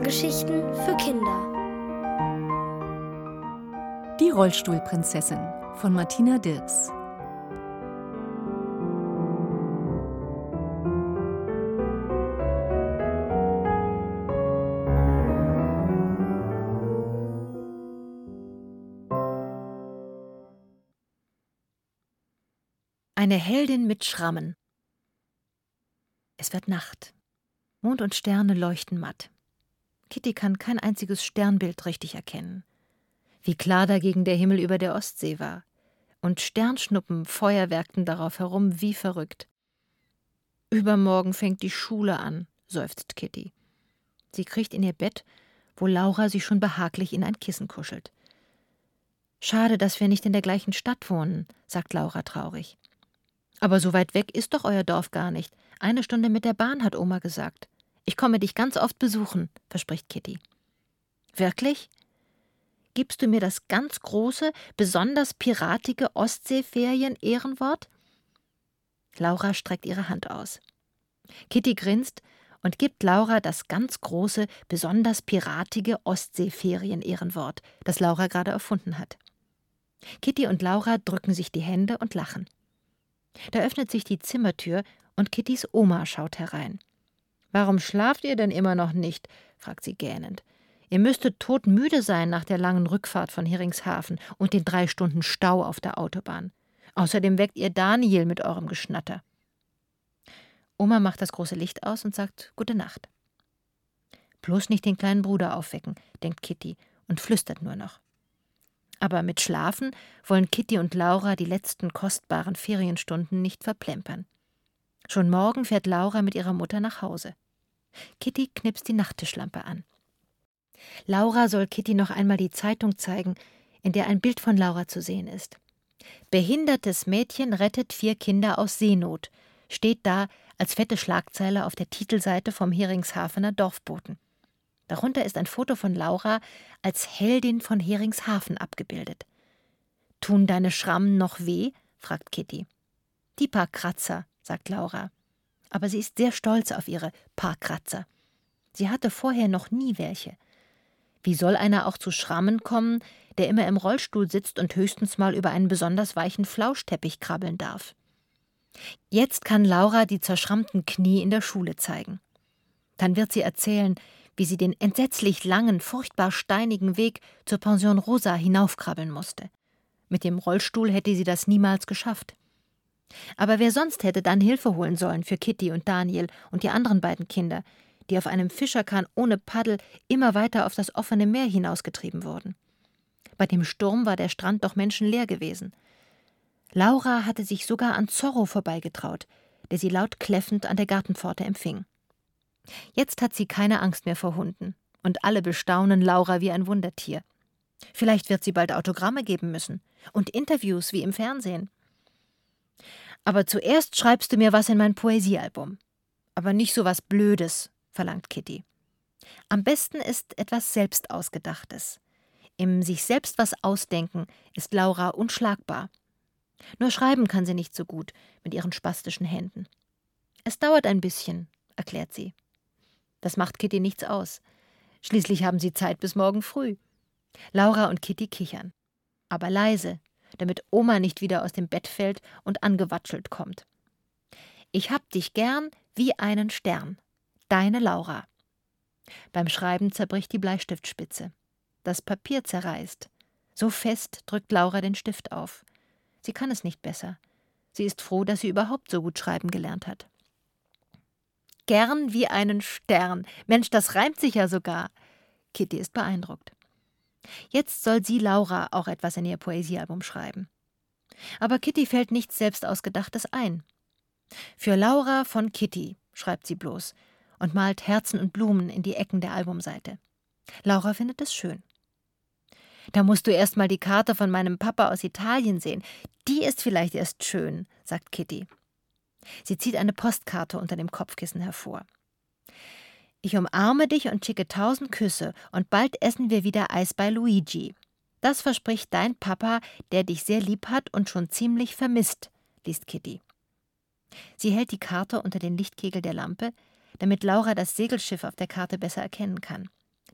Hörgeschichten für Kinder. Die Rollstuhlprinzessin von Martina Dirks. Eine Heldin mit Schrammen. Es wird Nacht. Mond und Sterne leuchten matt. Kitty kann kein einziges Sternbild richtig erkennen. Wie klar dagegen der Himmel über der Ostsee war. Und Sternschnuppen feuerwerkten darauf herum wie verrückt. Übermorgen fängt die Schule an, seufzt Kitty. Sie kriecht in ihr Bett, wo Laura sich schon behaglich in ein Kissen kuschelt. Schade, dass wir nicht in der gleichen Stadt wohnen, sagt Laura traurig. Aber so weit weg ist doch euer Dorf gar nicht. 1 Stunde mit der Bahn, hat Oma gesagt. Ich komme dich ganz oft besuchen, verspricht Kitty. Wirklich? Gibst du mir das ganz große, besonders piratige Ostseeferien-Ehrenwort? Laura streckt ihre Hand aus. Kitty grinst und gibt Laura das ganz große, besonders piratige Ostseeferien-Ehrenwort, das Laura gerade erfunden hat. Kitty und Laura drücken sich die Hände und lachen. Da öffnet sich die Zimmertür und Kittys Oma schaut herein. »Warum schlaft ihr denn immer noch nicht?« fragt sie gähnend. »Ihr müsstet todmüde sein nach der langen Rückfahrt von Heringshafen und den 3 Stunden Stau auf der Autobahn. Außerdem weckt ihr Daniel mit eurem Geschnatter.« Oma macht das große Licht aus und sagt Gute Nacht. »Bloß nicht den kleinen Bruder aufwecken«, denkt Kitty und flüstert nur noch. Aber mit Schlafen wollen Kitty und Laura die letzten kostbaren Ferienstunden nicht verplempern. Schon morgen fährt Laura mit ihrer Mutter nach Hause. Kitty knipst die Nachttischlampe an. Laura soll Kitty noch einmal die Zeitung zeigen, in der ein Bild von Laura zu sehen ist. »Behindertes Mädchen rettet 4 Kinder aus Seenot«, steht da als fette Schlagzeile auf der Titelseite vom Heringshafener Dorfboten. Darunter ist ein Foto von Laura als Heldin von Heringshafen abgebildet. »Tun deine Schrammen noch weh?« fragt Kitty. »Die paar Kratzer«, sagt Laura. Aber sie ist sehr stolz auf ihre paar Kratzer. Sie hatte vorher noch nie welche. Wie soll einer auch zu Schrammen kommen, der immer im Rollstuhl sitzt und höchstens mal über einen besonders weichen Flauschteppich krabbeln darf? Jetzt kann Laura die zerschrammten Knie in der Schule zeigen. Dann wird sie erzählen, wie sie den entsetzlich langen, furchtbar steinigen Weg zur Pension Rosa hinaufkrabbeln musste. Mit dem Rollstuhl hätte sie das niemals geschafft. Aber wer sonst hätte dann Hilfe holen sollen für Kitty und Daniel und die anderen beiden Kinder, die auf einem Fischerkahn ohne Paddel immer weiter auf das offene Meer hinausgetrieben wurden? Bei dem Sturm war der Strand doch menschenleer gewesen. Laura hatte sich sogar an Zorro vorbeigetraut, der sie laut kläffend an der Gartenpforte empfing. Jetzt hat sie keine Angst mehr vor Hunden und alle bestaunen Laura wie ein Wundertier. Vielleicht wird sie bald Autogramme geben müssen und Interviews wie im Fernsehen. »Aber zuerst schreibst du mir was in mein Poesiealbum. Aber nicht so was Blödes«, verlangt Kitty. Am besten ist etwas Selbstausgedachtes. Im sich selbst was ausdenken ist Laura unschlagbar. Nur schreiben kann sie nicht so gut mit ihren spastischen Händen. »Es dauert ein bisschen«, erklärt sie. Das macht Kitty nichts aus. Schließlich haben sie Zeit bis morgen früh. Laura und Kitty kichern. Aber leise, damit Oma nicht wieder aus dem Bett fällt und angewatschelt kommt. »Ich hab dich gern wie einen Stern. Deine Laura.« Beim Schreiben zerbricht die Bleistiftspitze. Das Papier zerreißt. So fest drückt Laura den Stift auf. Sie kann es nicht besser. Sie ist froh, dass sie überhaupt so gut schreiben gelernt hat. »Gern wie einen Stern. Mensch, das reimt sich ja sogar.« Kitty ist beeindruckt. Jetzt soll sie Laura auch etwas in ihr Poesiealbum schreiben. Aber Kitty fällt nichts Selbstausgedachtes ein. »Für Laura von Kitty«, schreibt sie bloß und malt Herzen und Blumen in die Ecken der Albumseite. Laura findet es schön. »Da musst du erst mal die Karte von meinem Papa aus Italien sehen. Die ist vielleicht erst schön«, sagt Kitty. Sie zieht eine Postkarte unter dem Kopfkissen hervor. »Ich umarme dich und schicke 1000 Küsse und bald essen wir wieder Eis bei Luigi. Das verspricht dein Papa, der dich sehr lieb hat und schon ziemlich vermisst«, liest Kitty. Sie hält die Karte unter den Lichtkegel der Lampe, damit Laura das Segelschiff auf der Karte besser erkennen kann.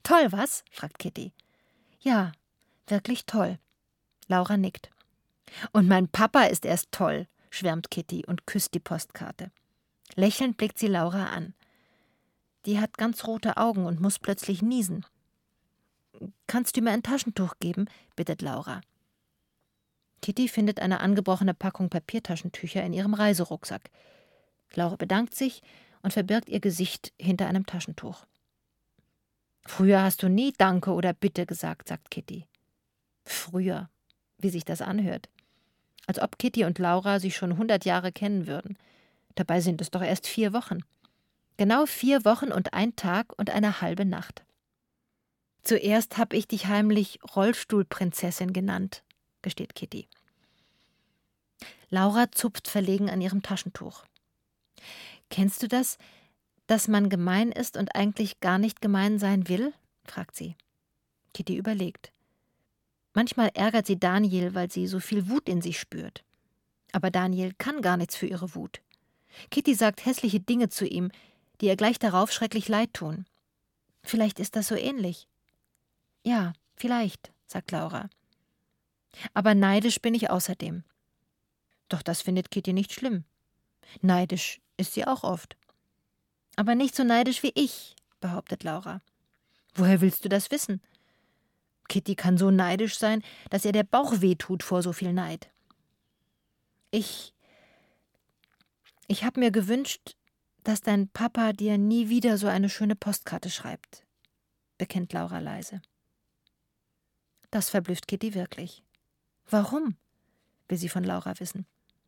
Toll, was? fragt Kitty. Ja, wirklich toll. Laura nickt. Und mein Papa ist erst toll, schwärmt Kitty und küsst die Postkarte. Lächelnd blickt sie Laura an. Die hat ganz rote Augen und muss plötzlich niesen. Kannst du mir ein Taschentuch geben? Bittet Laura. Kitty findet eine angebrochene Packung Papiertaschentücher in ihrem Reiserucksack. Laura bedankt sich und verbirgt ihr Gesicht hinter einem Taschentuch. Früher hast du nie Danke oder Bitte gesagt, sagt Kitty. Früher, wie sich das anhört. Als ob Kitty und Laura sich schon 100 Jahre kennen würden. Dabei sind es doch erst 4 Wochen. Genau 4 Wochen und 1 Tag und eine halbe Nacht. Zuerst habe ich dich heimlich Rollstuhlprinzessin genannt, gesteht Kitty. Laura zupft verlegen an ihrem Taschentuch. Kennst du das, dass man gemein ist und eigentlich gar nicht gemein sein will? Fragt sie. Kitty überlegt. Manchmal ärgert sie Daniel, weil sie so viel Wut in sich spürt. Aber Daniel kann gar nichts für ihre Wut. Kitty sagt hässliche Dinge zu ihm, die ihr gleich darauf schrecklich leid tun. Vielleicht ist das so ähnlich. Ja, vielleicht, sagt Laura. Aber neidisch bin ich außerdem. Doch das findet Kitty nicht schlimm. Neidisch ist sie auch oft. Aber nicht so neidisch wie ich, behauptet Laura. Woher willst du das wissen? Kitty kann so neidisch sein, dass ihr der Bauch wehtut vor so viel Neid. Ich habe mir gewünscht, dass dein Papa dir nie wieder so eine schöne Postkarte schreibt, bekennt Laura leise. Das verblüfft Kitty wirklich. Warum? Will sie von Laura wissen.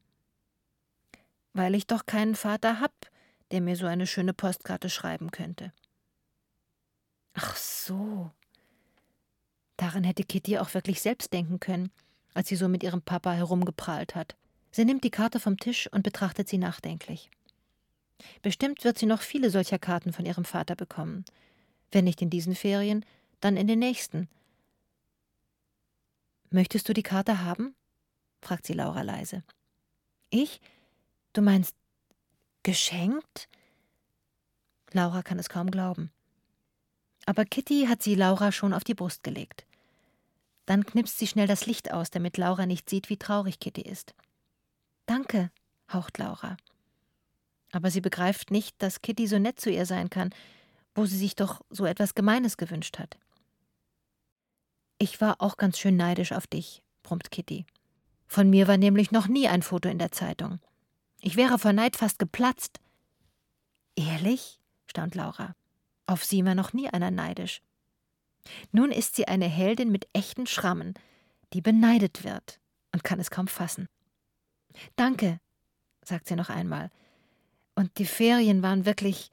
Weil ich doch keinen Vater hab, der mir so eine schöne Postkarte schreiben könnte. Ach so. Daran hätte Kitty auch wirklich selbst denken können, als sie so mit ihrem Papa herumgeprahlt hat. Sie nimmt die Karte vom Tisch und betrachtet sie nachdenklich. Bestimmt wird sie noch viele solcher Karten von ihrem Vater bekommen. Wenn nicht in diesen Ferien, dann in den nächsten. »Möchtest du die Karte haben?« fragt sie Laura leise. »Ich? Du meinst geschenkt?« Laura kann es kaum glauben. Aber Kitty hat sie Laura schon auf die Brust gelegt. Dann knipst sie schnell das Licht aus, damit Laura nicht sieht, wie traurig Kitty ist. »Danke«, haucht Laura. Aber sie begreift nicht, dass Kitty so nett zu ihr sein kann, wo sie sich doch so etwas Gemeines gewünscht hat. »Ich war auch ganz schön neidisch auf dich«, brummt Kitty. »Von mir war nämlich noch nie ein Foto in der Zeitung. Ich wäre vor Neid fast geplatzt.« »Ehrlich?«, staunt Laura. Auf sie war noch nie einer neidisch. Nun ist sie eine Heldin mit echten Schrammen, die beneidet wird und kann es kaum fassen. »Danke«, sagt sie noch einmal. »Und die Ferien waren wirklich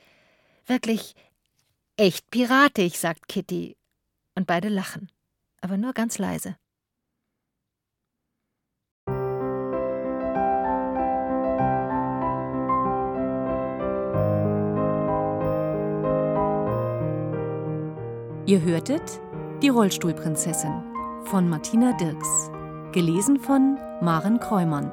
echt piratig«, sagt Kitty. Und beide lachen, aber nur ganz leise. Ihr hörtet Die Rollstuhlprinzessin von Martina Dirks, gelesen von Maren Kreumann.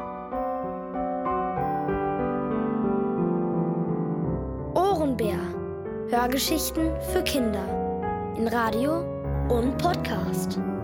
Ohrenbär. Hörgeschichten für Kinder in Radio und Podcast.